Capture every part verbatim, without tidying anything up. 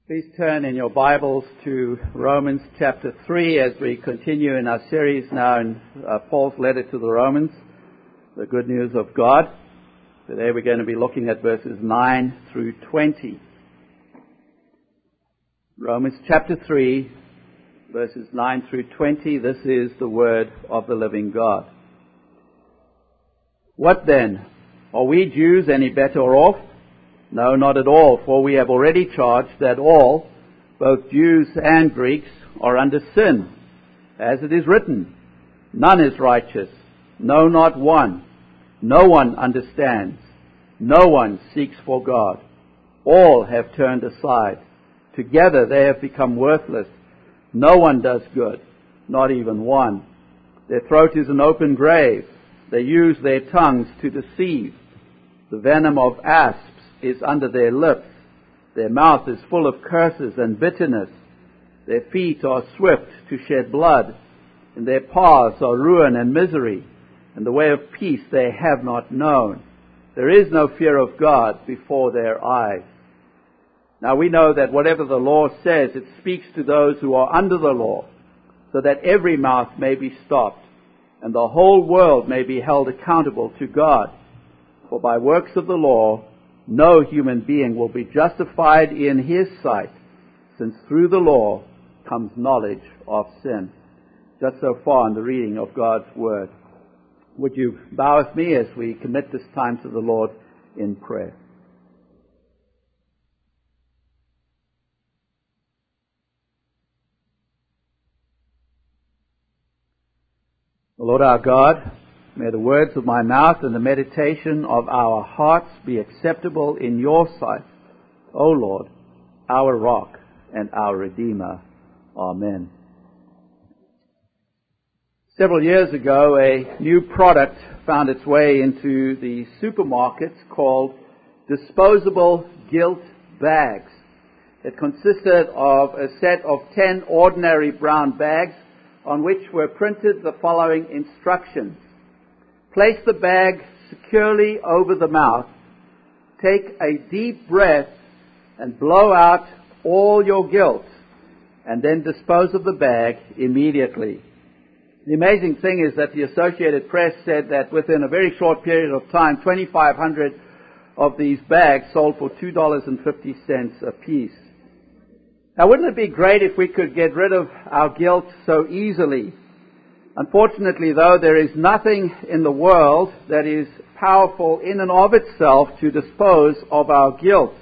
Please turn in your Bibles to Romans chapter three as we continue in our series now in uh, Paul's letter to the Romans, the good news of God. Today we're going to be looking at verses nine through twenty. Romans chapter three, verses nine through twenty. This is the word of the living God. What then? Are we Jews any better off? No, not at all, for we have already charged that all, both Jews and Greeks, are under sin. As it is written, none is righteous, no, not one. No one understands. No one seeks for God. All have turned aside. Together they have become worthless. No one does good, not even one. Their throat is an open grave. They use their tongues to deceive. The venom of asps is under their lips. Their mouth is full of curses and bitterness. Their feet are swift to shed blood. And their paths are ruin and misery. And the way of peace they have not known. There is no fear of God before their eyes. Now we know that whatever the law says, it speaks to those who are under the law, so that every mouth may be stopped, and the whole world may be held accountable to God. For by works of the law, no human being will be justified in his sight, since through the law comes knowledge of sin. Just so far in the reading of God's Word. Would you bow with me as we commit this time to the Lord in prayer? Lord our God, may the words of my mouth and the meditation of our hearts be acceptable in your sight, O Lord, our rock and our Redeemer. Amen. Several years ago, a new product found its way into the supermarkets called disposable gilt bags. It consisted of a set of ten ordinary brown bags on which were printed the following instructions. Place the bag securely over the mouth, take a deep breath and blow out all your guilt, and then dispose of the bag immediately. The amazing thing is that the Associated Press said that within a very short period of time, twenty-five hundred of these bags sold for two dollars and fifty cents a piece. Now, wouldn't it be great if we could get rid of our guilt so easily? Unfortunately, though, there is nothing in the world that is powerful in and of itself to dispose of our guilt.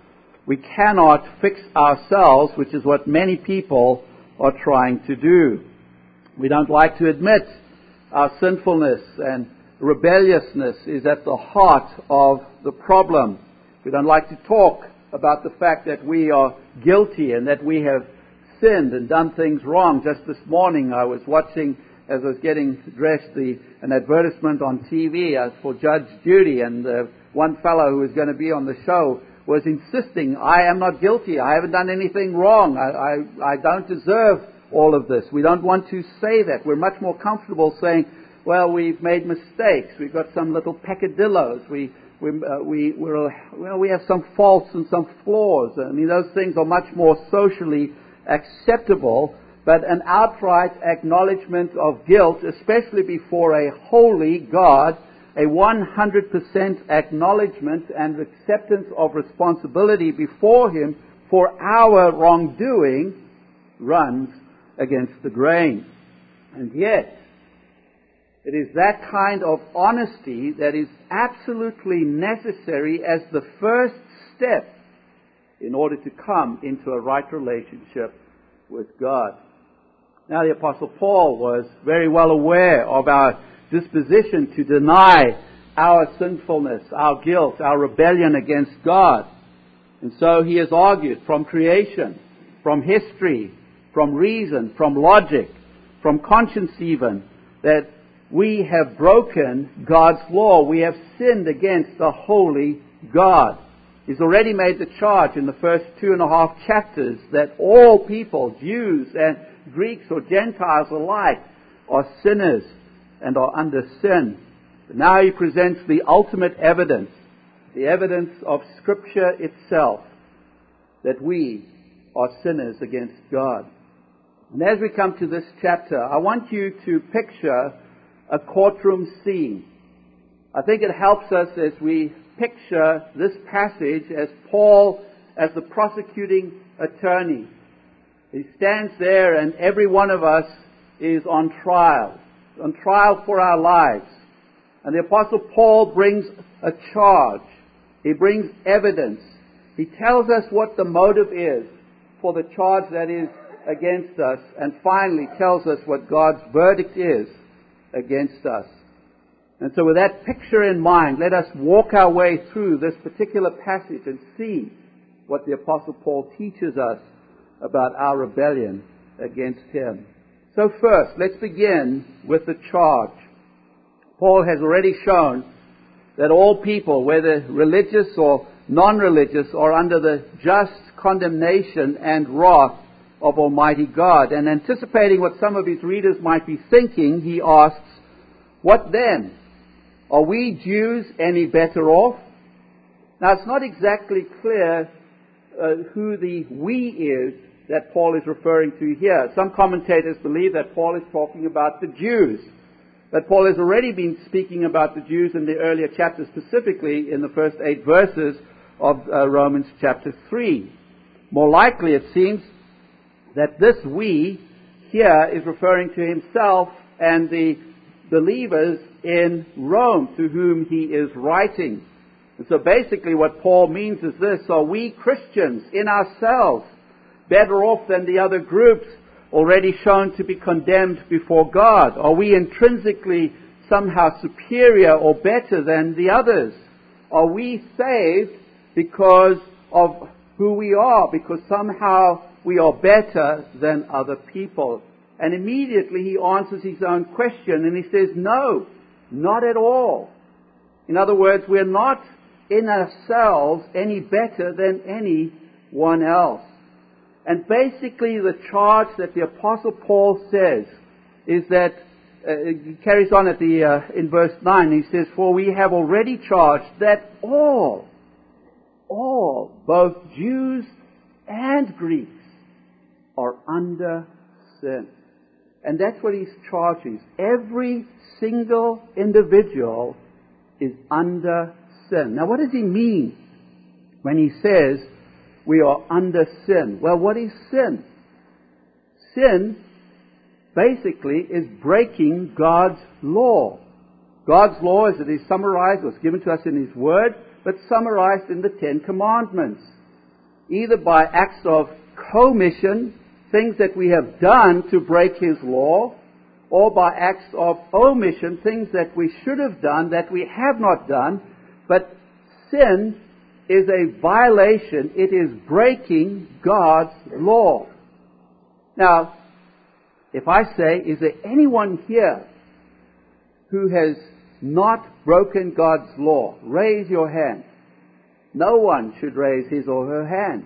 We cannot fix ourselves, which is what many people are trying to do. We don't like to admit our sinfulness, and rebelliousness is at the heart of the problem. We don't like to talk about the fact that we are guilty and that we have sinned and done things wrong. Just this morning I was watching, as I was getting dressed, the, an advertisement on T V uh, for Judge Judy, and uh, one fellow who was going to be on the show was insisting, I am not guilty, I haven't done anything wrong, I, I, I don't deserve all of this. We don't want to say that. We're much more comfortable saying, well, we've made mistakes, we've got some little peccadillos, we We, uh, we, we're, well, we have some faults and some flaws. I mean, those things are much more socially acceptable, but an outright acknowledgement of guilt, especially before a holy God, a one hundred percent acknowledgement and acceptance of responsibility before Him for our wrongdoing, runs against the grain. And yet, it is that kind of honesty that is absolutely necessary as the first step in order to come into a right relationship with God. Now, the Apostle Paul was very well aware of our disposition to deny our sinfulness, our guilt, our rebellion against God. And so he has argued from creation, from history, from reason, from logic, from conscience even, that we have broken God's law. We have sinned against the holy God. He's already made the charge in the first two and a half chapters that all people, Jews and Greeks or Gentiles alike, are sinners and are under sin. But now he presents the ultimate evidence, the evidence of Scripture itself, that we are sinners against God. And as we come to this chapter, I want you to picture a courtroom scene. I think it helps us as we picture this passage as Paul as the prosecuting attorney. He stands there and every one of us is on trial, on trial for our lives. And the Apostle Paul brings a charge. He brings evidence. He tells us what the motive is for the charge that is against us, and finally tells us what God's verdict is against us. And so with that picture in mind, let us walk our way through this particular passage and see what the Apostle Paul teaches us about our rebellion against him. So first, let's begin with the charge. Paul has already shown that all people, whether religious or non-religious, are under the just condemnation and wrath of Almighty God. And anticipating what some of his readers might be thinking, he asks, what then? Are we Jews any better off? Now, it's not exactly clear uh, who the we is that Paul is referring to here. Some commentators believe that Paul is talking about the Jews. But Paul has already been speaking about the Jews in the earlier chapters, specifically in the first eight verses of uh, Romans chapter three. More likely, it seems, that this we here is referring to himself and the believers in Rome to whom he is writing. And so basically what Paul means is this: are we Christians in ourselves better off than the other groups already shown to be condemned before God? Are we intrinsically somehow superior or better than the others? Are we saved because of who we are, because somehow we are better than other people? And immediately he answers his own question and he says, no, not at all. In other words, we're not in ourselves any better than anyone else. And basically the charge that the Apostle Paul says is that, uh, he carries on at the uh, in verse nine, he says, for we have already charged that all, all, both Jews and Greeks, are under sin. And that's what his charge is. Every single individual is under sin. Now what does he mean when he says we are under sin? Well, what is sin? Sin basically is breaking God's law. God's law, as it is summarized, was given to us in His Word, but summarized in the Ten Commandments. Either by acts of commission, things that we have done to break His law, or by acts of omission, things that we should have done that we have not done. But sin is a violation. It is breaking God's law. Now, if I say, is there anyone here who has not broken God's law? Raise your hand. No one should raise his or her hand.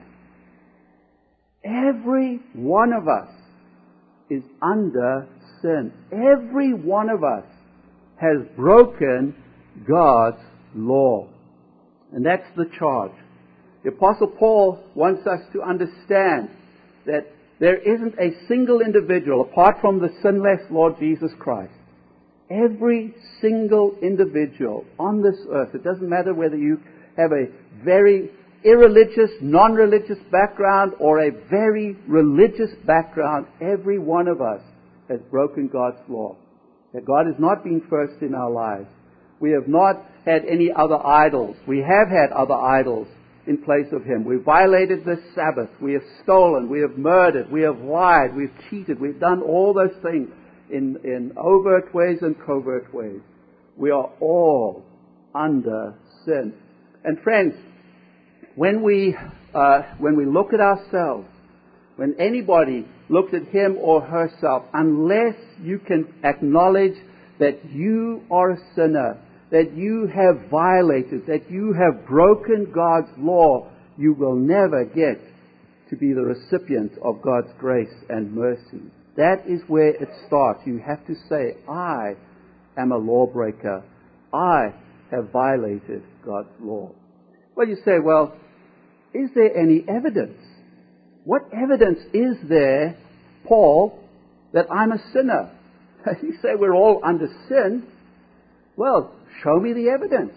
Every one of us is under sin. Every one of us has broken God's law. And that's the charge. The Apostle Paul wants us to understand that there isn't a single individual apart from the sinless Lord Jesus Christ. Every single individual on this earth, it doesn't matter whether you have a very irreligious, non-religious background or a very religious background, every one of us has broken God's law. That God has not been first in our lives. We have not had any other idols. We have had other idols in place of Him. We've violated the Sabbath. We have stolen. We have murdered. We have lied. We've cheated. We've done all those things in, in overt ways and covert ways. We are all under sin. And friends, when we, uh, when we look at ourselves, when anybody looks at him or herself, unless you can acknowledge that you are a sinner, that you have violated, that you have broken God's law, you will never get to be the recipient of God's grace and mercy. That is where it starts. You have to say, I am a lawbreaker. I have violated God's law. Well, you say, well, is there any evidence? What evidence is there, Paul, that I'm a sinner? You say we're all under sin. Well, show me the evidence.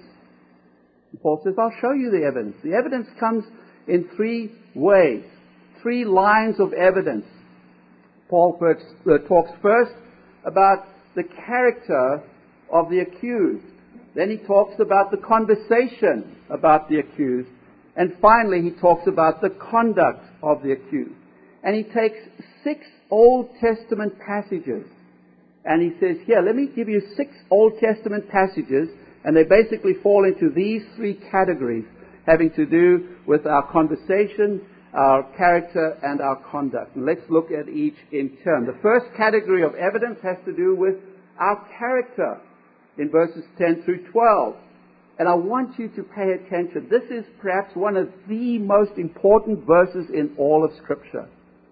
And Paul says, I'll show you the evidence. The evidence comes in three ways, three lines of evidence. Paul first, uh, talks first about the character of the accused. Then he talks about the conversation about the accused. And finally, he talks about the conduct of the accused. And he takes six Old Testament passages. And he says, here, let me give you six Old Testament passages. And they basically fall into these three categories, having to do with our conversation, our character, and our conduct. And let's look at each in turn. The first category of evidence has to do with our character in verses ten through twelve. And I want you to pay attention. This is perhaps one of the most important verses in all of Scripture.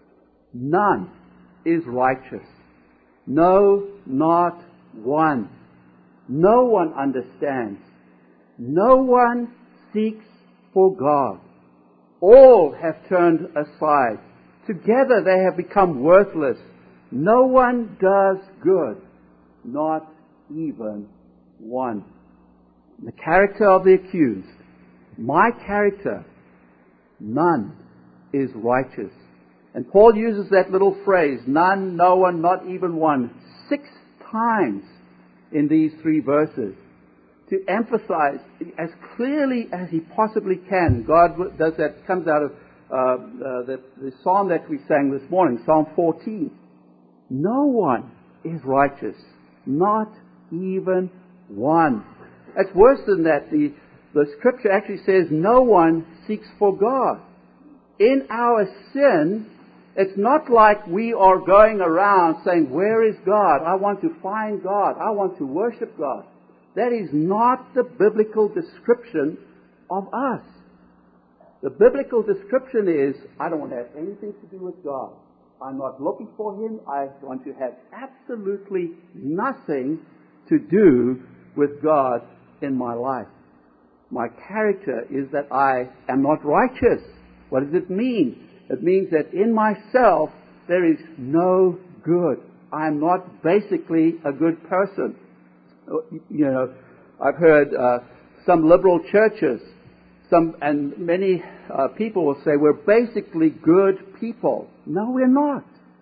None is righteous. No, not one. No one understands. No one seeks for God. All have turned aside. Together they have become worthless. No one does good, not even one. The character of the accused, my character, none is righteous. And Paul uses that little phrase, none, no one, not even one, six times in these three verses to emphasize as clearly as he possibly can. God does that, comes out of uh, uh, the, the psalm that we sang this morning, Psalm fourteen. No one is righteous, not even one. It's worse than that. The, the Scripture actually says no one seeks for God. In our sin, it's not like we are going around saying, where is God? I want to find God. I want to worship God. That is not the biblical description of us. The biblical description is, I don't want to have anything to do with God. I'm not looking for Him. I want to have absolutely nothing to do with God in my life. My character is that I am not righteous. What does it mean? It means that in myself there is no good. I am not basically a good person. You know, I've heard uh, some liberal churches, some and many uh, people will say we're basically good people. No, we're not.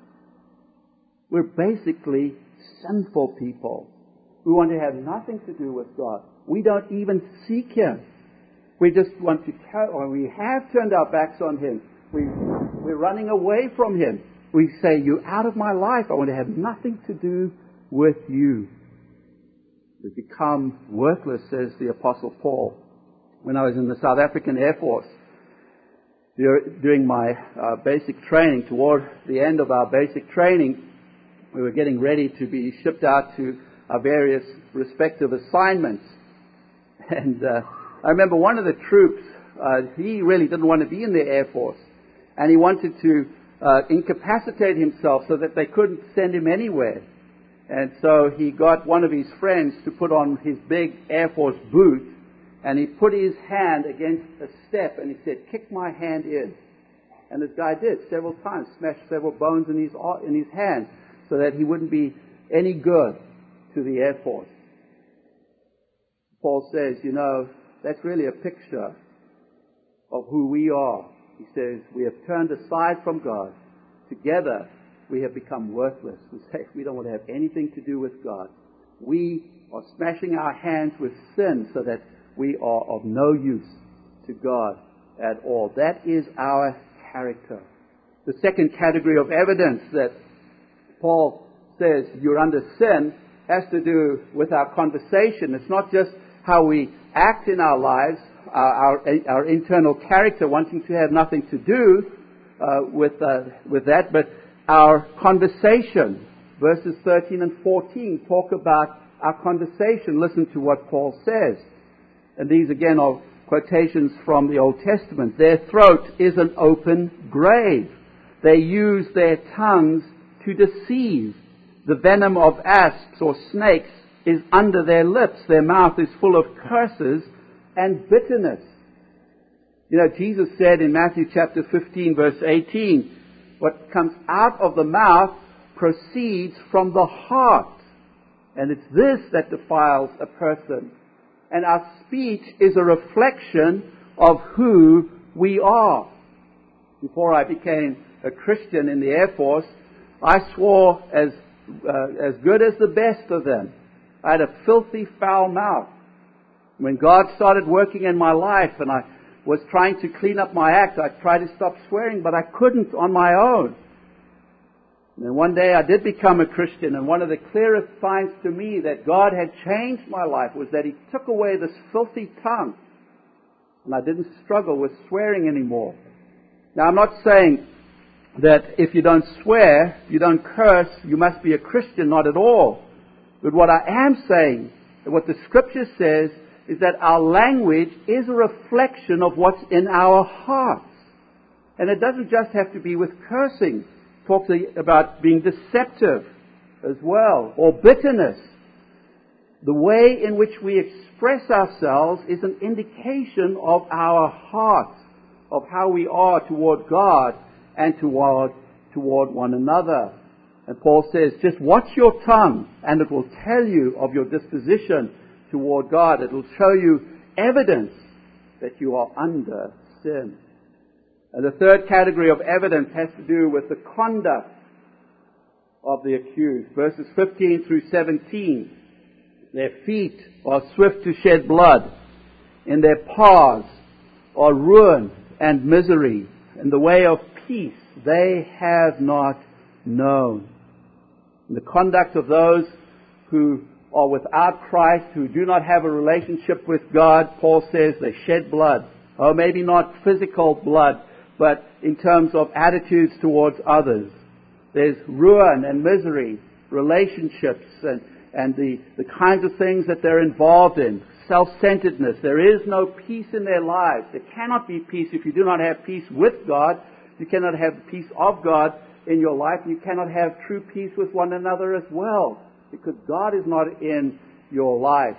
We're basically sinful people. We want to have nothing to do with God. We don't even seek Him. We just want to, or we have turned our backs on Him. We, we're running away from Him. We say, you're out of my life. I want to have nothing to do with you. We become worthless, says the Apostle Paul. When I was in the South African Air Force, during my uh, basic training, toward the end of our basic training, we were getting ready to be shipped out to our various respective assignments. And uh, I remember one of the troops, uh, he really didn't want to be in the Air Force. And he wanted to uh, incapacitate himself so that they couldn't send him anywhere. And so he got one of his friends to put on his big Air Force boot, and he put his hand against a step, and he said, kick my hand in. And this guy did several times, smashed several bones in his, in his hand, so that he wouldn't be any good to the Air Force. Paul says, you know, that's really a picture of who we are. He says, we have turned aside from God. Together, we have become worthless. We say we don't want to have anything to do with God. We are smashing our hands with sin so that we are of no use to God at all. That is our character. The second category of evidence that Paul says you're under sin has to do with our conversation. It's not just how we act in our lives, our, our, our internal character wanting to have nothing to do uh, with, uh, with that, but our conversation. Verses thirteen and fourteen talk about our conversation. Listen to what Paul says. And these again are quotations from the Old Testament. Their throat is an open grave. They use their tongues to deceive. The venom of asps or snakes is under their lips. Their mouth is full of curses and bitterness. You know, Jesus said in Matthew chapter fifteen, verse eighteen, what comes out of the mouth proceeds from the heart. And it's this that defiles a person. And our speech is a reflection of who we are. Before I became a Christian in the Air Force, I swore as uh, as good as the best of them. I had a filthy, foul mouth. When God started working in my life and I was trying to clean up my act, I tried to stop swearing, but I couldn't on my own. And then one day I did become a Christian, and one of the clearest signs to me that God had changed my life was that He took away this filthy tongue. And I didn't struggle with swearing anymore. Now, I'm not saying that if you don't swear, you don't curse, you must be a Christian, not at all. But what I am saying, what the Scripture says, is that our language is a reflection of what's in our hearts. And it doesn't just have to be with cursing. It talks about being deceptive as well, or bitterness. The way in which we express ourselves is an indication of our hearts, of how we are toward God and toward, toward one another. And Paul says, just watch your tongue, and it will tell you of your disposition toward God. It will show you evidence that you are under sin. And the third category of evidence has to do with the conduct of the accused. Verses fifteen through seventeen. Their feet are swift to shed blood. In their paths are ruin and misery. In the way of peace they have not known. In the conduct of those who are without Christ, who do not have a relationship with God, Paul says they shed blood. Oh, maybe not physical blood, but in terms of attitudes towards others. There's ruin and misery, relationships, and, and the, the kinds of things that they're involved in. Self-centeredness. There is no peace in their lives. There cannot be peace if you do not have peace with God. You cannot have the peace of God in your life. You cannot have true peace with one another as well, because God is not in your life.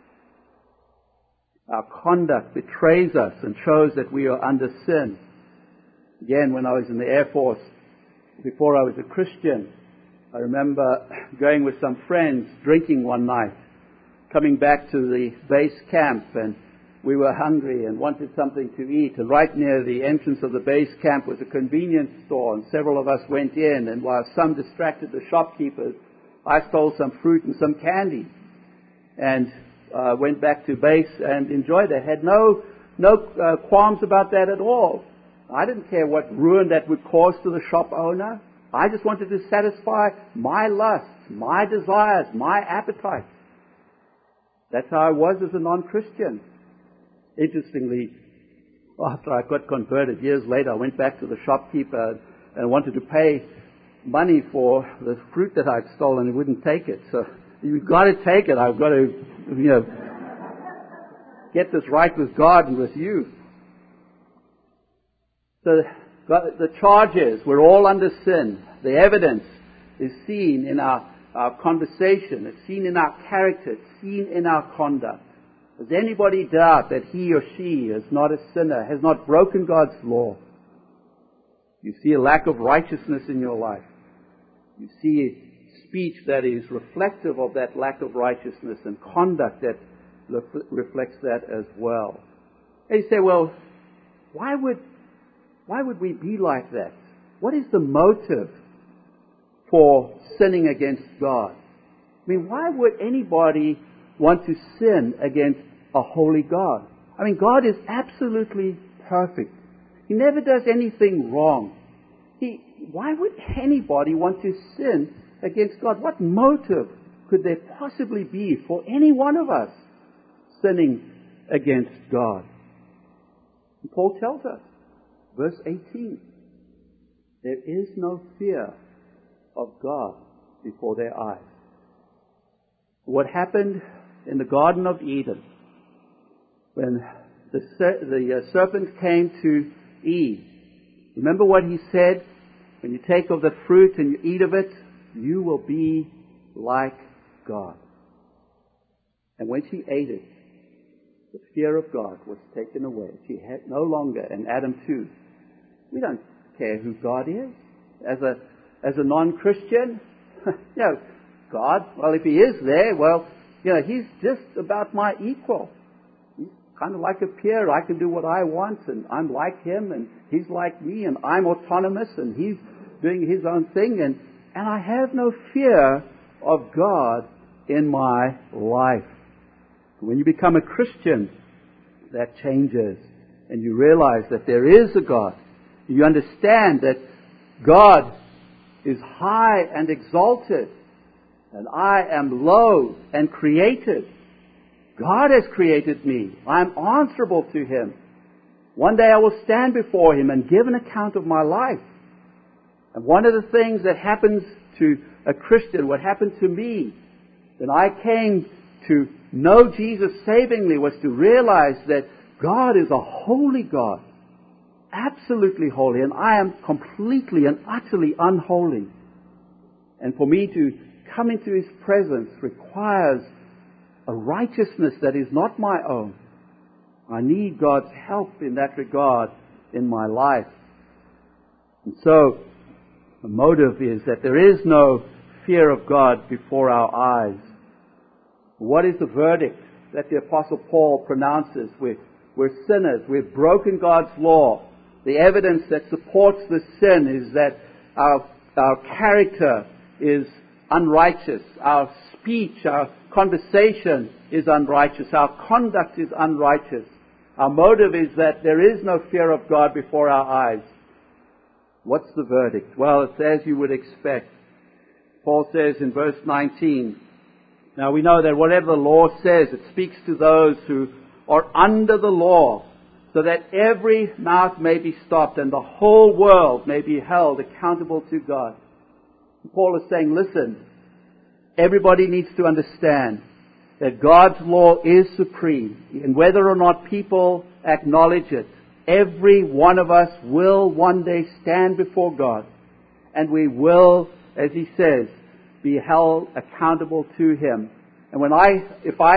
Our conduct betrays us and shows that we are under sin. Again, when I was in the Air Force, before I was a Christian, I remember going with some friends, drinking one night, coming back to the base camp, and we were hungry and wanted something to eat. And right near the entrance of the base camp was a convenience store, and several of us went in, and while some distracted the shopkeepers, I stole some fruit and some candy and uh, went back to base and enjoyed it. Had no no uh, qualms about that at all. I didn't care what ruin that would cause to the shop owner. I just wanted to satisfy my lusts, my desires, my appetites. That's how I was as a non-Christian. Interestingly, after I got converted, years later, I went back to the shopkeeper and wanted to pay money for the fruit that I'd stolen. He wouldn't take it. So, you've got to take it. I've got to, you know, get this right with God and with you. So, the charge is, we're all under sin. The evidence is seen in our, our conversation. It's seen in our character. It's seen in our conduct. Does anybody doubt that he or she is not a sinner, has not broken God's law? You see a lack of righteousness in your life. You see speech that is reflective of that lack of righteousness, and conduct that reflects that as well. And you say, well, why would why would we be like that? What is the motive for sinning against God? I mean, why would anybody want to sin against a holy God? I mean, God is absolutely perfect. He never does anything wrong. He, why would anybody want to sin against God? What motive could there possibly be for any one of us sinning against God? And Paul tells us, verse eighteen, there is no fear of God before their eyes. What happened in the Garden of Eden, when the, the uh, serpent came to Eve, remember what he said? When you take of the fruit and you eat of it, you will be like God. And when she ate it, The fear of God was taken away. She had no longer, and Adam too. We don't care who God is. As a as a non-Christian, you know, God, well, if He is there, well, you know, He's just about my equal. He's kind of like a peer. I can do what I want, and I'm like Him, and He's like me, and I'm autonomous, and He's doing His own thing, and, and I have no fear of God in my life. When you become a Christian, that changes, and you realize that there is a God. You understand that God is high and exalted, and I am low and created. God has created me. I'm answerable to Him. One day I will stand before Him and give an account of my life. And one of the things that happens to a Christian, what happened to me, when I came to know Jesus savingly, was to realize that God is a holy God. Absolutely holy, and I am completely and utterly unholy. And for me to come into His presence requires a righteousness that is not my own. I need God's help in that regard in my life. And so, the motive is that there is no fear of God before our eyes. What is the verdict that the Apostle Paul pronounces? We're, we're sinners. We've broken God's law. The evidence that supports this sin is that our, our character is unrighteous. Our speech, our conversation is unrighteous. Our conduct is unrighteous. Our motive is that there is no fear of God before our eyes. What's the verdict? Well, it's as you would expect. Paul says in verse nineteen, now we know that whatever the law says, it speaks to those who are under the law, so that every mouth may be stopped and the whole world may be held accountable to God. Paul is saying, listen, everybody needs to understand that God's law is supreme. And whether or not people acknowledge it, every one of us will one day stand before God. And we will, as he says, be held accountable to Him. And when I, if I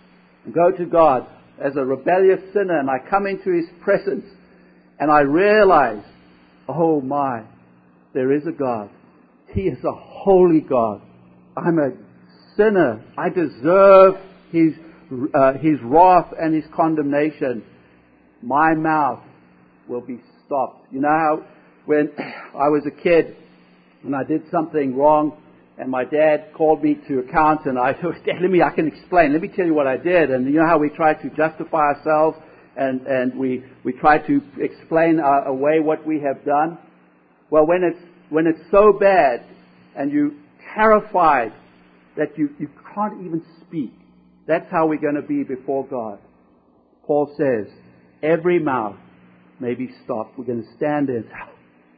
go to God as a rebellious sinner and I come into His presence and I realize, oh my, there is a God. He is a holy God. I'm a sinner. I deserve His uh, His wrath and His condemnation. My mouth will be stopped. You know how when I was a kid and I did something wrong and my dad called me to account and I said, Dad, let me, I can explain. Let me tell you what I did. And you know how we try to justify ourselves and, and we, we try to explain our, away what we have done? Well, when it's, when it's so bad and you're terrified that you, you can't even speak, that's how we're going to be before God. Paul says, every mouth may be stopped. We're going to stand there and say,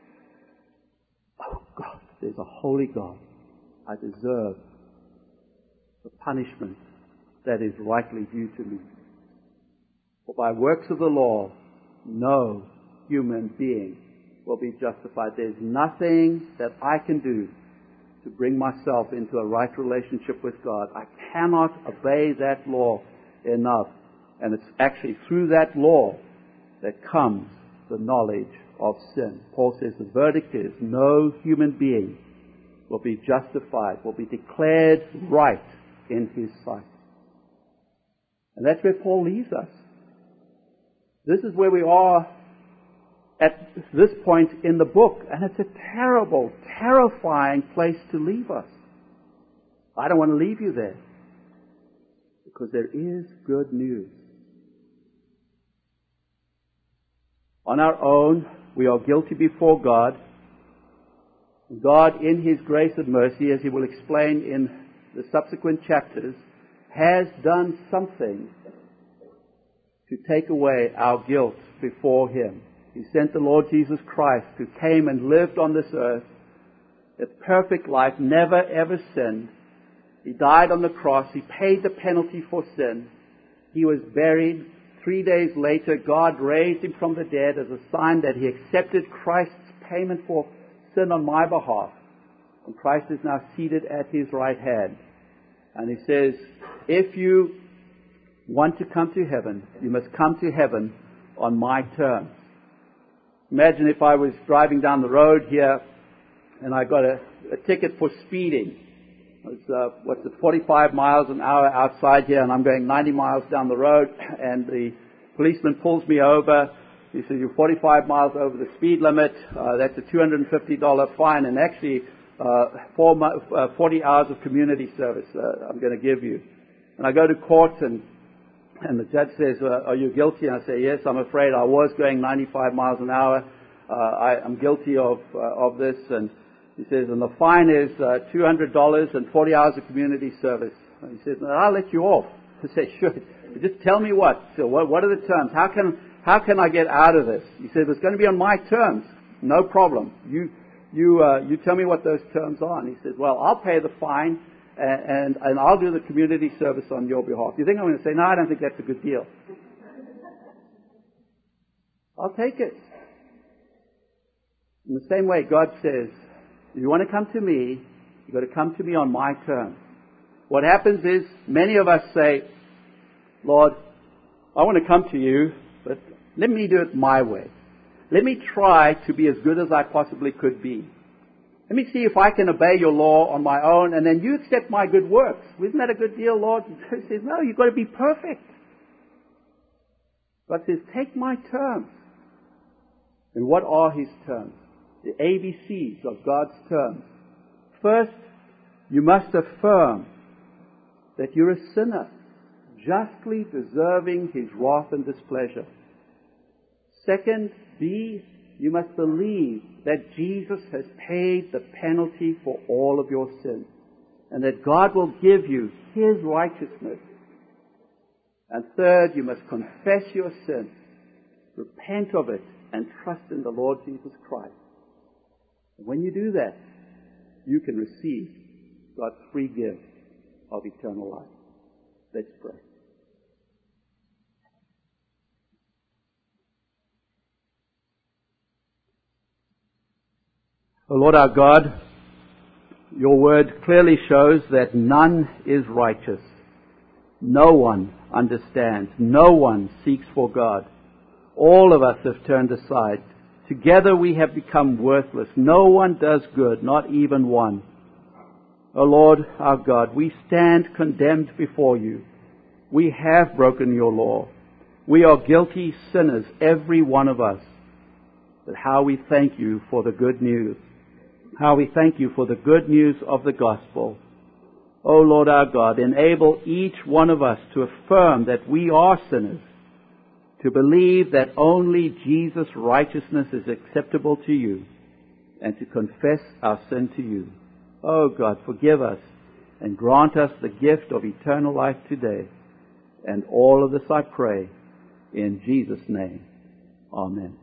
oh God, there's a holy God. I deserve the punishment that is rightly due to me. For by works of the law, no human being will be justified. There's nothing that I can do to bring myself into a right relationship with God. I cannot obey that law enough. And it's actually through that law that comes the knowledge of sin. Paul says the verdict is no human being will be justified, will be declared right in His sight. And that's where Paul leaves us. This is where we are at this point in the book. And it's a terrible, terrifying place to leave us. I don't want to leave you there. Because there is good news. On our own, we are guilty before God. God, in His grace and mercy, as He will explain in the subsequent chapters, has done something to take away our guilt before Him. He sent the Lord Jesus Christ, who came and lived on this earth, a perfect life, never ever sinned. He died on the cross. He paid the penalty for sin. He was buried. Three days later, God raised Him from the dead as a sign that He accepted Christ's payment for sin on my behalf. And Christ is now seated at His right hand. And He says, if you want to come to heaven, you must come to heaven on my terms. Imagine if I was driving down the road here and I got a, a ticket for speeding. It's, uh, what's it, forty-five miles an hour outside here, and I'm going ninety miles down the road, and the policeman pulls me over. He says, you're forty-five miles over the speed limit. Uh, that's a two hundred fifty dollars fine, and actually uh, four, uh, forty hours of community service uh, I'm going to give you. And I go to court, and and the judge says, uh, are you guilty? And I say, yes, I'm afraid I was going ninety-five miles an hour. Uh, I, I'm guilty of uh, of this. And he says, and the fine is uh, two hundred dollars and forty hours of community service. And he says, no, I'll let you off. I say, sure. Just tell me what. So what, what are the terms? How can how can I get out of this? He said, it's going to be on my terms. No problem. You you uh, you tell me what those terms are. And he said, well, I'll pay the fine and, and and I'll do the community service on your behalf. You think I'm going to say, no, I don't think that's a good deal. I'll take it. In the same way, God says, if you want to come to me, you've got to come to me on my terms. What happens is, many of us say, Lord, I want to come to you, but let me do it my way. Let me try to be as good as I possibly could be. Let me see if I can obey your law on my own, and then you accept my good works. Isn't that a good deal, Lord? He says, no, you've got to be perfect. God says, take my terms. And what are his terms? The A B Cs of God's terms. First, you must affirm that you're a sinner, justly deserving his wrath and displeasure. Second, B, you must believe that Jesus has paid the penalty for all of your sins, and that God will give you his righteousness. And third, you must confess your sin, repent of it, and trust in the Lord Jesus Christ. And when you do that, you can receive God's free gift of eternal life. Let's pray. O Lord our God, your word clearly shows that none is righteous. No one understands. No one seeks for God. All of us have turned aside. Together we have become worthless. No one does good, not even one. O Lord our God, we stand condemned before you. We have broken your law. We are guilty sinners, every one of us. But how we thank you for the good news. How we thank you for the good news of the gospel. O Lord our God, enable each one of us to affirm that we are sinners, to believe that only Jesus' righteousness is acceptable to you, and to confess our sin to you. Oh God, forgive us and grant us the gift of eternal life today. And all of this I pray in Jesus' name. Amen.